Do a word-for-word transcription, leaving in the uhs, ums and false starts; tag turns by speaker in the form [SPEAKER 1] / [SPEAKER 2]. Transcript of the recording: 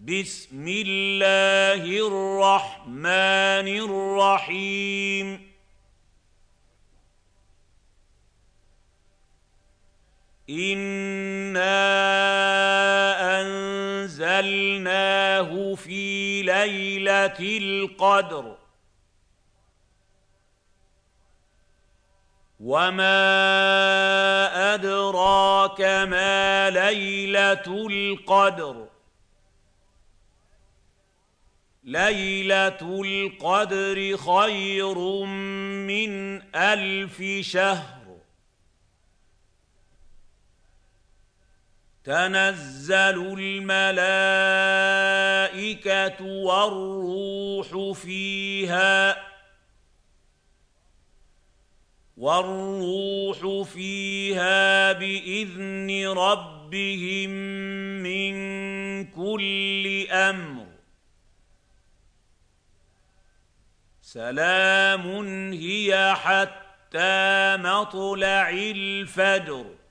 [SPEAKER 1] بسم الله الرحمن الرحيم إنا أنزلناه في ليلة القدر وما أدراك ما ليلة القدر ليلة القدر خير من ألف شهر تنزل الملائكة والروح فيها والروح فيها بإذن ربهم من كل أمر سلام هي حتى مطلع الفجر